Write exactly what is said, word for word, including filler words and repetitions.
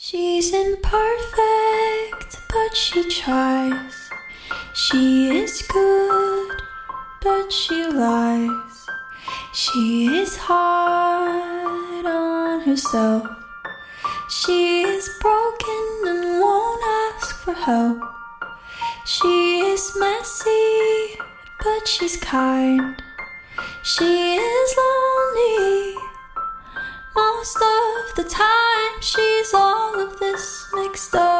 She's imperfect, but she tries. She is good, but she lies. She is hard on herself. She is broken and won't ask for help. She is messy, but she's kind. She is lonely most of the time. She's all of this mixed up.